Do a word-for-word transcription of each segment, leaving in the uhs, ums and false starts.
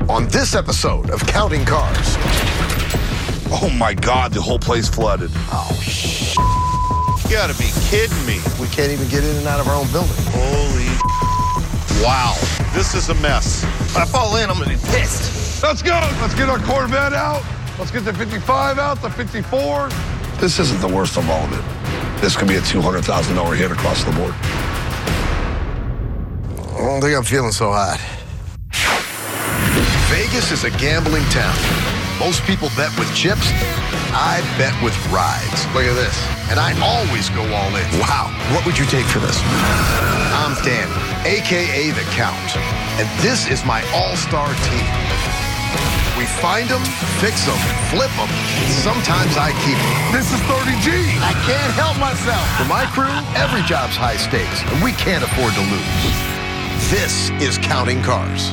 on this episode of Counting Cars. Oh my God, the whole place flooded. Oh, shit. You gotta be kidding me. We can't even get in and out of our own building. Holy wow. This is a mess. If I fall in, I'm gonna be pissed. Let's go. Let's get our Corvette out. Let's get the fifty-five out, the fifty-four. This isn't the worst of all of it. This could be a two hundred thousand dollars hit across the board. I don't think I'm feeling so hot. Vegas is a gambling town. Most people bet with chips. I bet with rides. Look at this. And I always go all in. Wow. What would you take for this? I'm Danny, a k a. The Count. And this is my all-star team. We find them, fix them, flip them, and sometimes I keep them. This is thirty G. I can't help myself. For my crew, every job's high stakes, and we can't afford to lose. This is Counting Cars.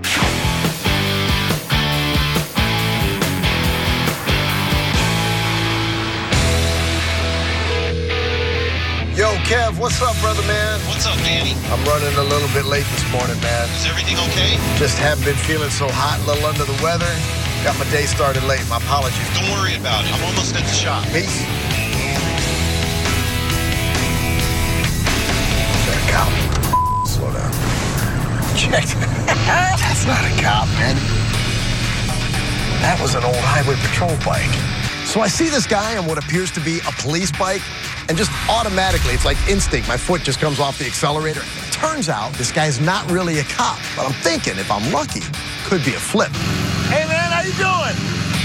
Yo, Kev, what's up, brother, man? What's up, Danny? I'm running a little bit late this morning, man. Is everything okay? Just haven't been feeling so hot, a little under the weather. Got my day started late. My apologies. Don't worry about it. I'm almost at the shop. Peace. Is that a cop? Slow down. Check. That's not a cop, man. That was an old highway patrol bike. So I see this guy on what appears to be a police bike, and just automatically, it's like instinct, my foot just comes off the accelerator. Turns out, this guy's not really a cop, but I'm thinking, if I'm lucky, could be a flip. Hey, man, how you doing?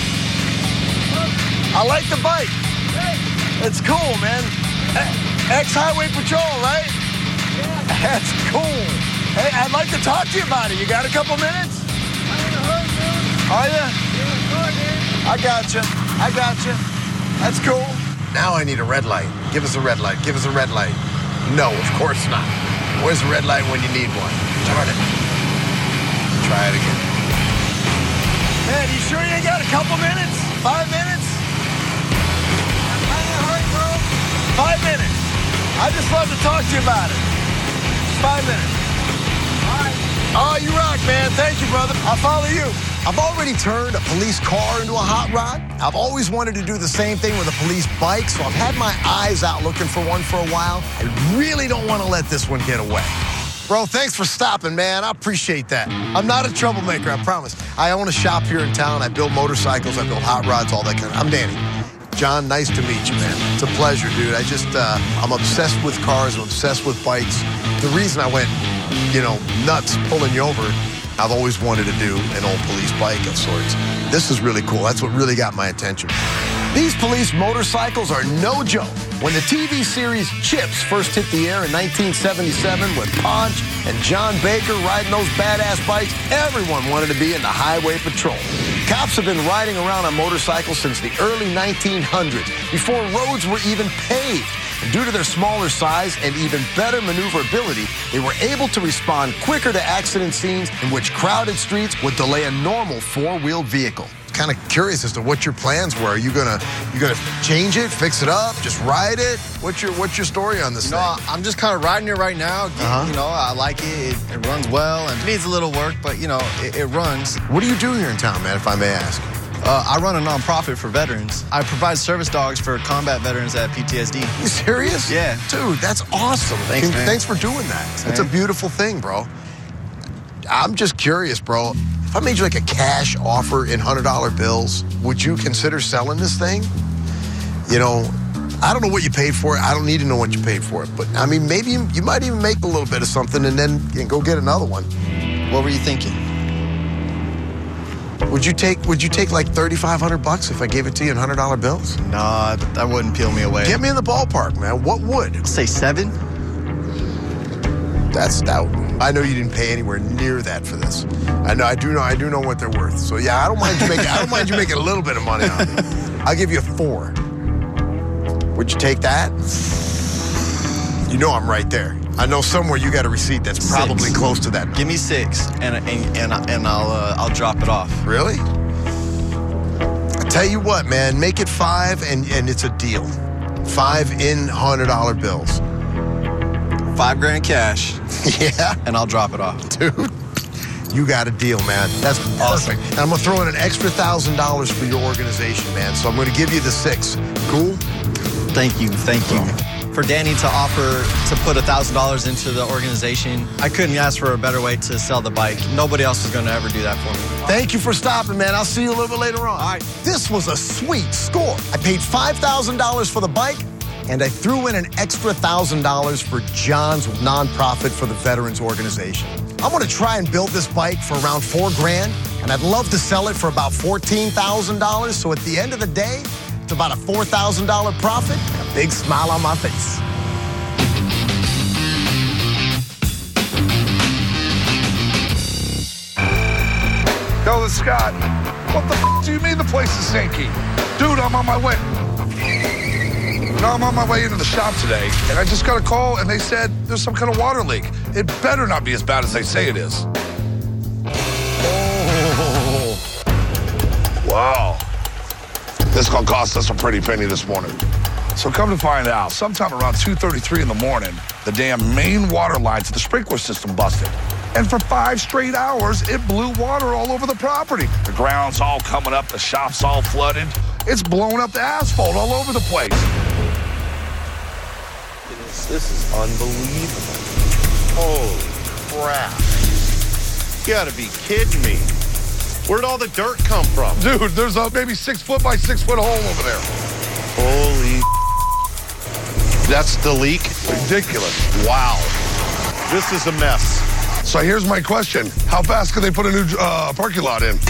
I like the bike. It's cool, man. Ex-highway patrol, right? Yeah. That's cool. Hey, I'd like to talk to you about it. You got a couple minutes? I'm in a hurry, dude. Are you? Yeah, I got you. I got you. That's cool. Now I need a red light. Give us a red light. Give us a red light. No, of course not. Where's the red light when you need one? Darn it. Try it again. Man, you sure you ain't got a couple minutes? Five minutes? I'm in a hurry, bro. Five minutes. I'd just love to talk to you about it. Five minutes. All right. Oh, you rock, man. Thank you, brother. I'll follow you. I've already turned a police car into a hot rod. I've always wanted to do the same thing with a police bike, so I've had my eyes out looking for one for a while. I really don't want to let this one get away. Bro, thanks for stopping, man. I appreciate that. I'm not a troublemaker, I promise. I own a shop here in town. I build motorcycles, I build hot rods, all that kind of... I'm Danny. John, nice to meet you, man. It's a pleasure, dude. I just, uh, I'm obsessed with cars. I'm obsessed with bikes. The reason I went, you know, nuts pulling you over, I've always wanted to do an old police bike of sorts. This is really cool. That's what really got my attention. These police motorcycles are no joke. When the T V series Chips first hit the air in nineteen seventy-seven with Ponch and John Baker riding those badass bikes, everyone wanted to be in the highway patrol. Cops have been riding around on motorcycles since the early nineteen hundreds, before roads were even paved. And due to their smaller size and even better maneuverability, they were able to respond quicker to accident scenes in which crowded streets would delay a normal four-wheeled vehicle. Kind of curious as to what your plans were. Are you gonna you gonna change it, fix it up, just ride it? What's your what's your story on this you thing? know, I'm just kind of riding it right now. Uh-huh. You know, I like it. it. It runs well and it needs a little work, but you know, it, it runs. What do you do here in town, man, if I may ask? Uh, I run a nonprofit for veterans. I provide service dogs for combat veterans at P T S D. You serious? Yeah. Dude, that's awesome. Thanks, Can, man. Thanks for doing that. It's a beautiful thing, bro. I'm just curious, bro. If I made you like a cash offer in one hundred dollar bills, would you consider selling this thing? You know, I don't know what you paid for it. I don't need to know what you paid for it. But, I mean, maybe you, you might even make a little bit of something and then you know, go get another one. What were you thinking? Would you take Would you take like thirty-five hundred bucks if I gave it to you in one hundred dollar bills? Nah, that wouldn't peel me away. Get me in the ballpark, man. What would? I'll say seven. That's stout. I know you didn't pay anywhere near that for this. I know. I do know. I do know what they're worth. So yeah, I don't mind you making. I don't mind you making a little bit of money on it. I'll give you a four. Would you take that? You know I'm right there. I know somewhere you got a receipt that's probably Six. close to that number. Give me six, and and and, and I'll uh, I'll drop it off. Really? I tell you what, man. Make it five, and and it's a deal. Five in one hundred dollar bills. Five grand cash. Yeah. And I'll drop it off. Dude, You got a deal, man. That's awesome. And I'm going to throw in an extra one thousand dollars for your organization, man. So I'm going to give you the six. Cool? Thank you. Thank you. For Danny to offer to put one thousand dollars into the organization, I couldn't ask for a better way to sell the bike. Nobody else is going to ever do that for me. Thank you for stopping, man. I'll see you a little bit later on. All right. This was a sweet score. I paid five thousand dollars for the bike, and I threw in an extra one thousand dollars for John's nonprofit for the Veterans Organization. I'm going to try and build this bike for around four grand, and I'd love to sell it for about fourteen thousand dollars. So at the end of the day, it's about a four thousand dollars profit and a big smile on my face. Yo, this Scott. What the f do you mean the place is sinking? Dude, I'm on my way. No, I'm on my way into the shop today, and I just got a call, and they said there's some kind of water leak. It better not be as bad as they say it is. Oh. Wow. This is gonna cost us a pretty penny this morning. So come to find out, sometime around two thirty-three in the morning, the damn main water line to the sprinkler system busted. And for five straight hours, it blew water all over the property. The ground's all coming up, the shop's all flooded. It's blowing up the asphalt all over the place. This is unbelievable. Holy crap. You gotta be kidding me. Where'd all the dirt come from? Dude, there's a maybe six foot by six foot hole over there. Holy. That's the leak? Ridiculous. Wow. This is a mess. So here's my question. How fast can they put a new uh, parking lot in?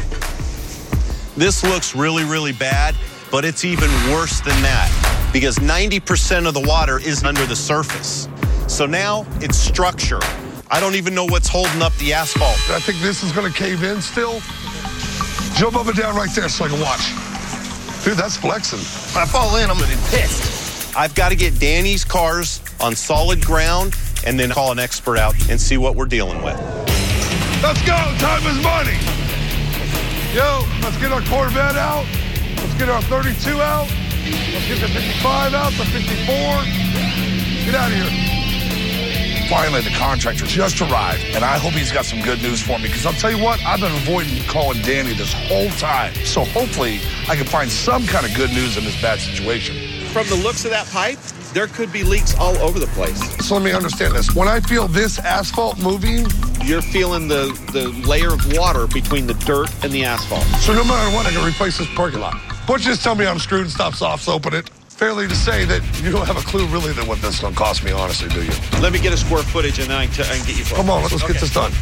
This looks really, really bad, but it's even worse than that because ninety percent of the water is under the surface. So now it's structure. I don't even know what's holding up the asphalt. I think this is going to cave in still. Jump up and down right there so I can watch. Dude, that's flexing. If I fall in, I'm going to be pissed. I've got to get Danny's cars on solid ground and then call an expert out and see what we're dealing with. Let's go. Time is money. Yo, let's get our Corvette out. Let's get our thirty-two out. Let's get the fifty-five out, the fifty-four. Get out of here. Finally, the contractor just arrived, and I hope he's got some good news for me, because I'll tell you what, I've been avoiding calling Danny this whole time. So hopefully, I can find some kind of good news in this bad situation. From the looks of that pipe, there could be leaks all over the place. So let me understand this. When I feel this asphalt moving, you're feeling the, the layer of water between the dirt and the asphalt. So no matter what, I can replace this parking lot. But just tell me I'm screwed and stop softs, open it. Fairly to say that you don't have a clue really that what this is going to cost me, honestly, do you? Let me get a square footage and then I can, I can get you for Come on, let's okay. get this done.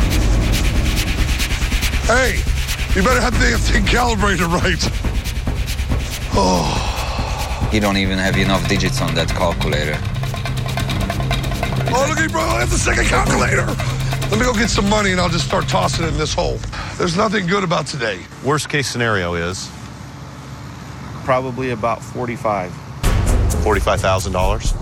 Hey, you better have the damn thing calibrated right. Oh. You don't even have enough digits on that calculator. Oh, look at me, bro, I have the second calculator. Let me go get some money and I'll just start tossing it in this hole. There's nothing good about today. Worst case scenario is? Probably about forty-five. forty-five thousand dollars.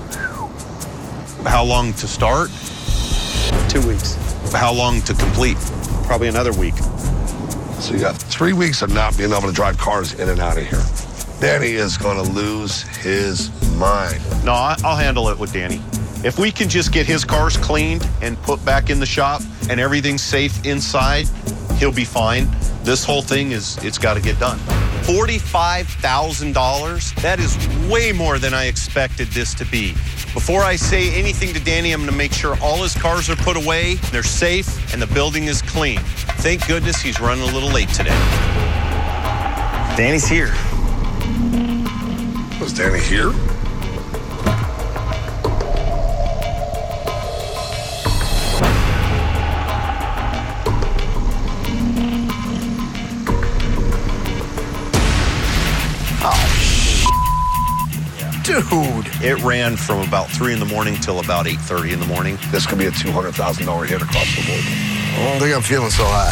How long to start? Two weeks. How long to complete? Probably another week. So you got three weeks of not being able to drive cars in and out of here. Danny is going to lose his mind. No, I'll handle it with Danny. If we can just get his cars cleaned and put back in the shop and everything's safe inside, he'll be fine. This whole thing is, it's got to get done. forty-five thousand dollars? That is way more than I expected this to be. Before I say anything to Danny, I'm going to make sure all his cars are put away, they're safe, and the building is clean. Thank goodness he's running a little late today. Danny's here. Was Danny here? Dude, it ran from about three in the morning till about eight thirty in the morning. This could be a two hundred thousand dollars hit across the board. I don't think I'm feeling so hot.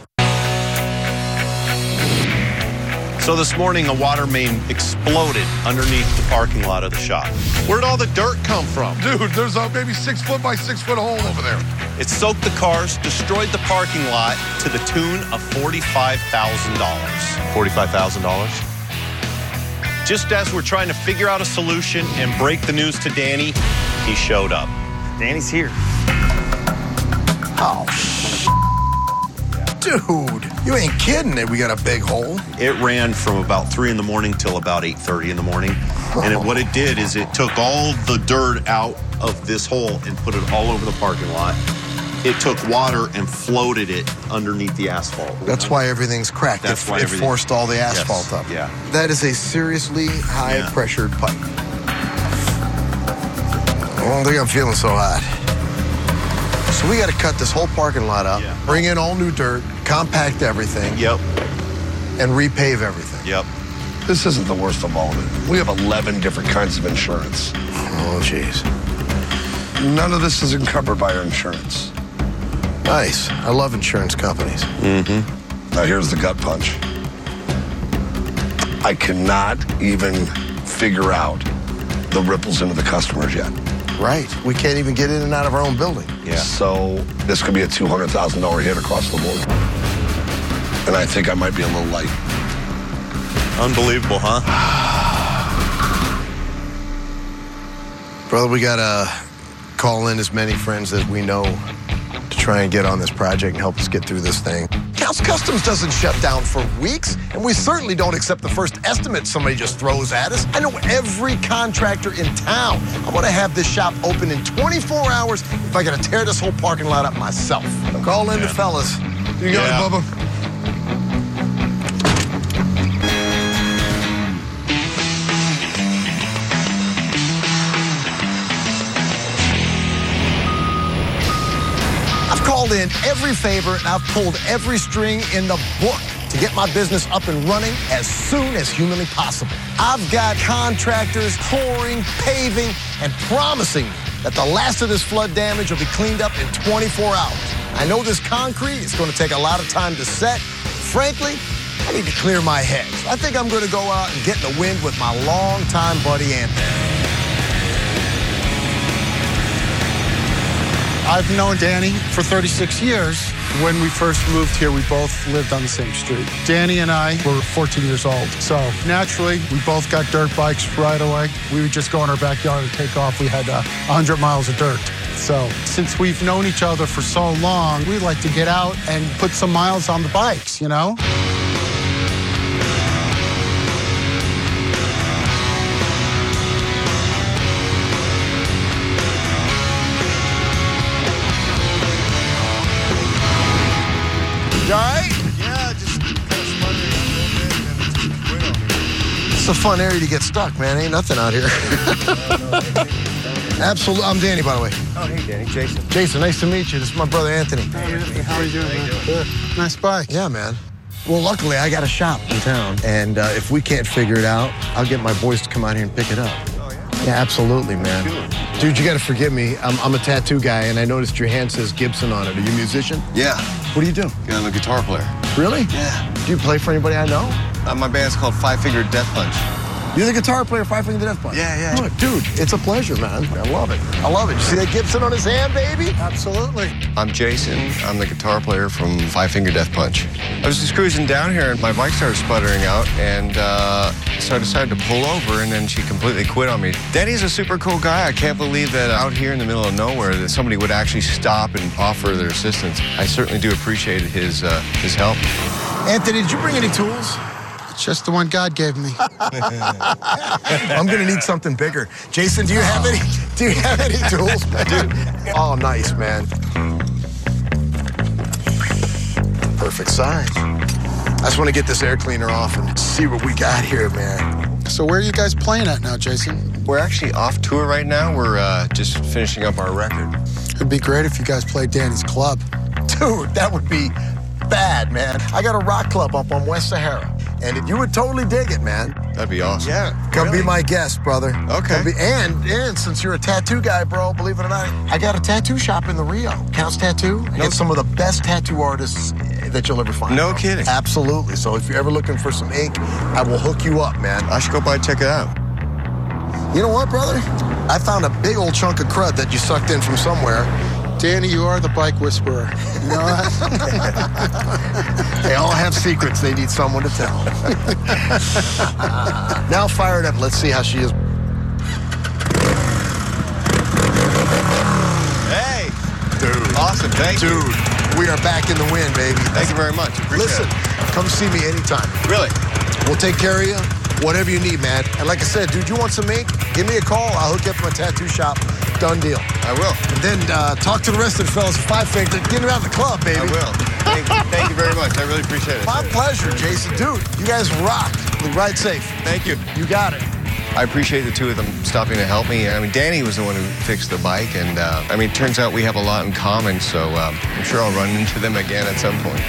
So this morning, a water main exploded underneath the parking lot of the shop. Where'd all the dirt come from? Dude, there's a maybe six foot by six foot hole over there. It soaked the cars, destroyed the parking lot to the tune of forty-five thousand dollars. forty-five thousand dollars? Just as we're trying to figure out a solution and break the news to Danny, he showed up. Danny's here. Oh, Dude, you ain't kidding that we got a big hole. It ran from about three in the morning till about eight thirty in the morning. And it, what it did is it took all the dirt out of this hole and put it all over the parking lot. It took water and floated it underneath the asphalt. That's why everything's cracked. That's it, why it everything- forced all the asphalt Yes, up. yeah. That is a seriously high-pressured pipe. I don't think I'm feeling so hot. So we got to cut this whole parking lot up, Yeah. bring in all new dirt, compact everything, Yep, and repave everything. yep. This isn't the worst of all of it. We have eleven different kinds of insurance. Oh, jeez. None of this is encumbered by our insurance. Nice. I love insurance companies. Now here's the gut punch. I cannot even figure out the ripples into the customers yet. Right. We can't even get in and out of our own building. Yeah. So this could be a two hundred thousand dollars hit across the board. And I think I might be a little light. Unbelievable, huh? Brother, we got to call in as many friends as we know to try and get on this project and help us get through this thing. House Customs doesn't shut down for weeks, and we certainly don't accept the first estimate somebody just throws at us. I know every contractor in town. I want to have this shop open in twenty-four hours if I got to tear this whole parking lot up myself. Call in the fellas. You got Yeah. it, Bubba? I've called in every favor and I've pulled every string in the book to get my business up and running as soon as humanly possible. I've got contractors pouring, paving, and promising that the last of this flood damage will be cleaned up in twenty-four hours. I know this concrete is going to take a lot of time to set. Frankly, I need to clear my head. I think I'm going to go out and get in the wind with my longtime buddy Anthony. I've known Danny for thirty-six years. When we first moved here, we both lived on the same street. Danny and I were fourteen years old. So naturally, we both got dirt bikes right away. We would just go in our backyard and take off. We had uh, one hundred miles of dirt. So since we've known each other for so long, we like to get out and put some miles on the bikes, you know? You all right? Yeah, just kind of sputtering a little bit and it's quit on me. It's a fun area to get stuck, man. Ain't nothing out here. Absolutely. I'm Danny, by the way. Oh, hey, Danny. Jason. Jason, nice to meet you. This is my brother, Anthony. Hey, how are you doing, man? Good. Nice bike. Yeah, man. Well, luckily, I got a shop in town. And uh, if we can't figure it out, I'll get my boys to come out here and pick it up. Oh, yeah? Yeah, absolutely, man. Dude, you got to forgive me. I'm, I'm a tattoo guy, and I noticed your hand says Gibson on it. Are you a musician? Yeah, What do you do? I'm a guitar player. Really? Yeah. Do you play for anybody I know? Uh, my band's called Five Finger Death Punch. You're the guitar player, Five Finger Death Punch. Yeah, yeah. Look, dude, it's a pleasure, man. I love it. I love it. You see that Gibson on his hand, baby? Absolutely. I'm Jason. I'm the guitar player from Five Finger Death Punch. I was just cruising down here and my bike started sputtering out, and uh, so I decided to pull over, and then she completely quit on me. Danny's a super cool guy. I can't believe that out here in the middle of nowhere that somebody would actually stop and offer their assistance. I certainly do appreciate his uh, his help. Anthony, did you bring any tools? It's just the one God gave me. I'm gonna need something bigger. Jason, do you have any? Do you have any tools, dude? Oh, nice, man. Perfect size. I just want to get this air cleaner off and see what we got here, man. So where are you guys playing at now, Jason? We're actually off tour right now. We're uh, just finishing up our record. It'd be great if you guys played Danny's club. Dude, that would be bad, man. I got a rock club up on West Sahara, and you would totally dig it, man. That'd be awesome. Yeah, come Really? be my guest, brother. Okay. Come be, and and since you're a tattoo guy, bro, believe it or not, I got a tattoo shop in the Rio. Counts Tattoo. I get some of the best tattoo artists that you'll ever find. No bro. kidding. Absolutely. So if you're ever looking for some ink, I will hook you up, man. I should go by and check it out. You know what, brother? I found a big old chunk of crud that you sucked in from somewhere. Danny, you are the bike whisperer. You know that? They all have secrets they need someone to tell. Now fire it up. Let's see how she is. Hey! Dude. Awesome, thank you. Dude. We are back in the win, baby. Thank you very much. Appreciate Listen, it. come see me anytime. Really? We'll take care of you, whatever you need, man. And like I said, dude, you want some ink? Give me a call. I'll hook you up from a tattoo shop. Done deal. I will. And then uh, talk to the rest of the fellas at Five Finger. Get around the club, baby. I will. Thank, thank you very much. I really appreciate it. My pleasure, Jason. Dude, you guys rock. Ride safe. Thank you. You got it. I appreciate the two of them stopping to help me. I mean, Danny was the one who fixed the bike, and uh, I mean, it turns out we have a lot in common, so um, I'm sure I'll run into them again at some point.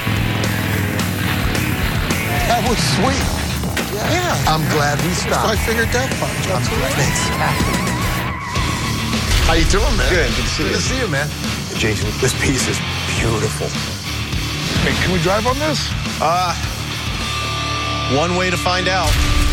That was sweet. Yeah. yeah. I'm glad we stopped. Five Finger Death Punch. I'm glad. Exactly. How you doing, man? Good. Good to see you. Good to see you, man. Jason, this piece is beautiful. Hey, can we drive on this? Uh, one way to find out.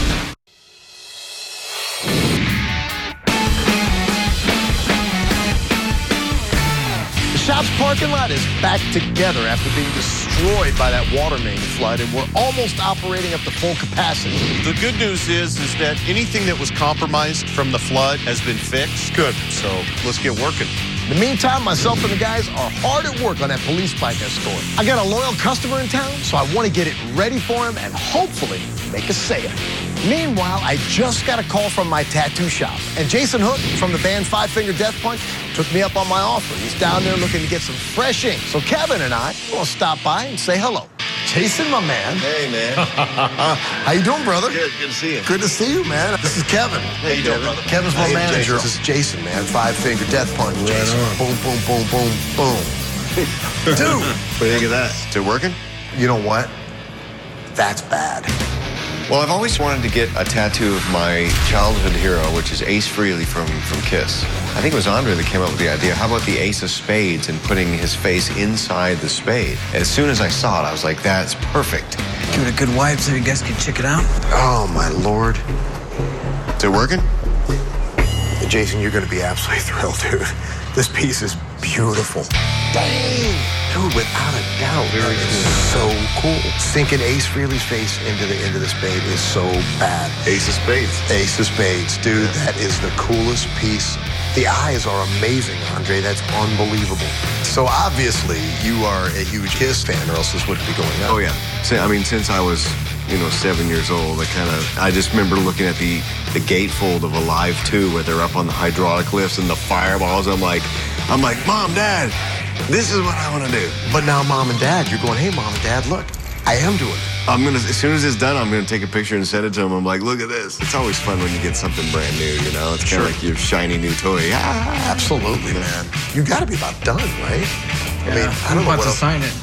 The shop's parking lot is back together after being destroyed by that water main flood, and we're almost operating up to full capacity. The good news is, is that anything that was compromised from the flood has been fixed. Good. So let's get working. In the meantime, myself and the guys are hard at work on that police bike escort. I got a loyal customer in town, so I want to get it ready for him and hopefully make a sale. Meanwhile, I just got a call from my tattoo shop, and Jason Hook from the band Five Finger Death Punch took me up on my offer. He's down there looking to get some fresh ink. So Kevin and I will stop by and say hello. Jason, my man. Hey, man. How you doing, brother? Good. Good to see you. Good to see you, man. This is Kevin. How you doing, brother? Kevin's my Hey, manager. Jason. This is Jason, man. Five Finger Death Punch. Jason. Boom, boom, boom, boom, boom. Dude. What do you think of that? Is it working? You know what? That's bad. Well, I've always wanted to get a tattoo of my childhood hero, which is Ace Frehley from, from Kiss. I think it was Andre that came up with the idea. How about the Ace of Spades and putting his face inside the spade? As soon as I saw it, I was like, that's perfect. Give it a good wipe so you guys can check it out. Oh, my Lord. Is it working? Jason, you're going to be absolutely thrilled, dude. This piece is beautiful. Dang! Dude, without a doubt, very cool. So cool. Sinking Ace Frehley's face into the into the spade is so bad. Ace of Spades. Ace of Spades, dude. That is the coolest piece. The eyes are amazing, Andre. That's unbelievable. So obviously, you are a huge Kiss fan, or else this wouldn't be going on. Oh, yeah. See, I mean, since I was, you know, seven years old, I kind of, I just remember looking at the, the gatefold of Alive two, where they're up on the hydraulic lifts and the fireballs. I'm like, I'm like, Mom, Dad, this is what I want to do. But now, Mom and Dad, you're going, hey, Mom and Dad, look, I am doing it. I'm gonna, as soon as it's done, I'm gonna take a picture and send it to them. I'm like, look at this. It's always fun when you get something brand new, you know? It's kind of Sure. like your shiny new toy. Ah. Absolutely, man. You got to be about done, right? I mean, I don't know about what to else. sign it.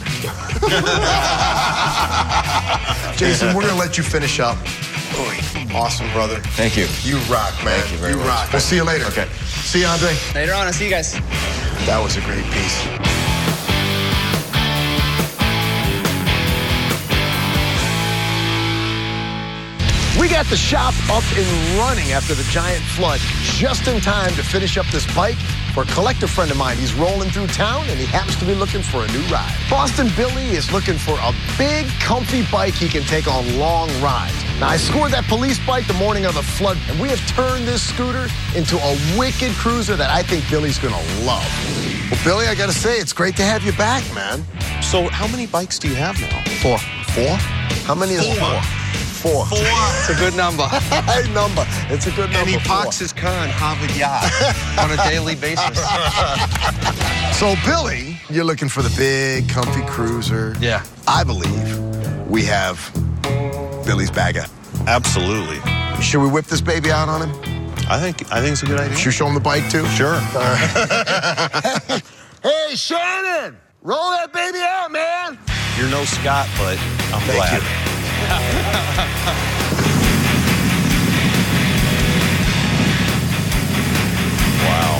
Jason, we're gonna let you finish up. Awesome, brother. Thank you. You rock, man. Thank you very you much. rock. We'll see you later. Okay. See you, Andre. Later on, I'll see you guys. That was a great piece. We got the shop up and running after the giant flood, just in time to finish up this bike for a collector friend of mine. He's rolling through town, and he happens to be looking for a new ride. Boston Billy is looking for a big, comfy bike he can take on long rides. Now, I scored that police bike the morning of the flood, and we have turned this scooter into a wicked cruiser that I think Billy's gonna love. Well, Billy, I gotta say, it's great to have you back, man. So how many bikes do you have now? Four. Four? How many is four? Four. Four. It's a good number. Hey, number. It's a good number. And he four. parks his car on Harvard Yard. On a daily basis. So, Billy, you're looking for the big, comfy cruiser. Yeah. I believe we have Billy's bagger. Absolutely. Should we whip this baby out on him? I think I think it's a good idea. Should we show him the bike, too? Sure. All right. Hey, Shannon! Roll that baby out, man! You're no Scott, but I'm Thank glad. you. Wow.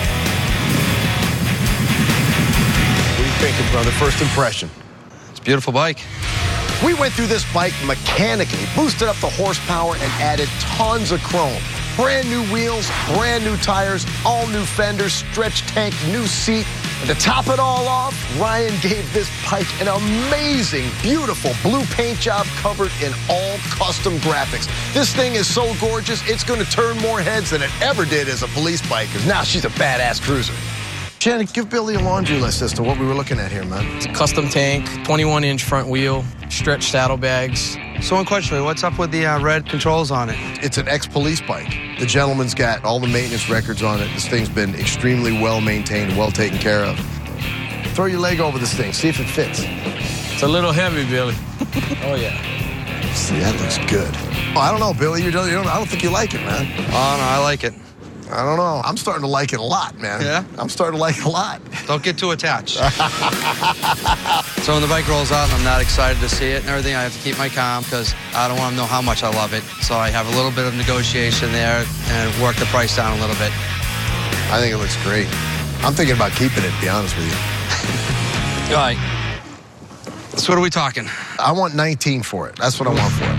What are you thinking, brother? First impression. It's a beautiful bike. We went through this bike mechanically, boosted up the horsepower, and added tons of chrome. Brand new wheels, brand new tires, all new fenders, stretch tank, new seat. And to top it all off, Ryan gave this bike an amazing, beautiful blue paint job covered in all custom graphics. This thing is so gorgeous, it's going to turn more heads than it ever did as a police bike, because now she's a badass cruiser. Shannon, give Billy a laundry list as to what we were looking at here, man. It's a custom tank, twenty-one inch front wheel, stretch saddlebags. So unquestionably, what's up with the uh, red controls on it? It's an ex-police bike. The gentleman's got all the maintenance records on it. This thing's been extremely well maintained, well taken care of. Throw your leg over this thing, see if it fits. It's a little heavy, Billy. Oh, yeah. See, that looks good. Oh, I don't know, Billy. You don't, you don't, I don't think you like it, man. Oh, no, I like it. I don't know. I'm starting to like it a lot, man. Yeah? I'm starting to like it a lot. Don't get too attached. So when the bike rolls out and I'm not excited to see it and everything, I have to keep my calm because I don't want to know how much I love it. So I have a little bit of negotiation there and work the price down a little bit. I think it looks great. I'm thinking about keeping it, to be honest with you. All right. So what are we talking? I want nineteen for it. That's what I want for it.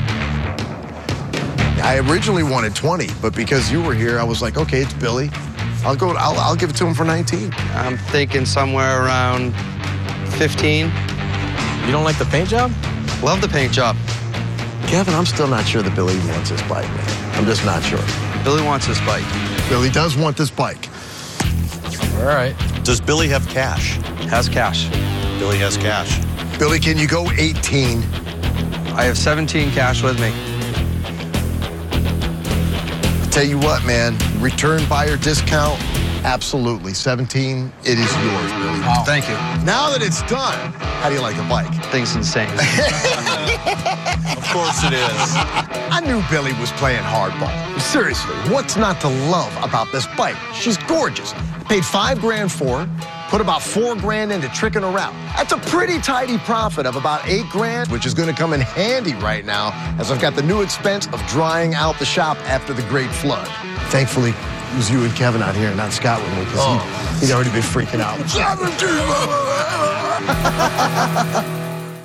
I originally wanted twenty, but because you were here, I was like, okay, it's Billy. I'll go. I'll, I'll give it to him for nineteen. I'm thinking somewhere around fifteen. You don't like the paint job? Love the paint job. Kevin, I'm still not sure that Billy wants this bike, man. I'm just not sure. Billy wants this bike. Billy does want this bike. All right. Does Billy have cash? Has cash. Billy has cash. Billy, can you go eighteen? I have seventeen cash with me. Tell you what, man, return buyer discount, absolutely. seventeen, it is yours, Billy. Wow. Thank you. Now that it's done, how do you like the bike? Thing's insane. Of course it is. I knew Billy was playing hardball. Seriously, what's not to love about this bike? She's gorgeous. Paid five grand for her, put about four grand into tricking her out. That's a pretty tidy profit of about eight grand, which is going to come in handy right now as I've got the new expense of drying out the shop after the great flood. Thankfully, it was you and Kevin out here, not Scott with me, because oh. he'd, he'd already been freaking out.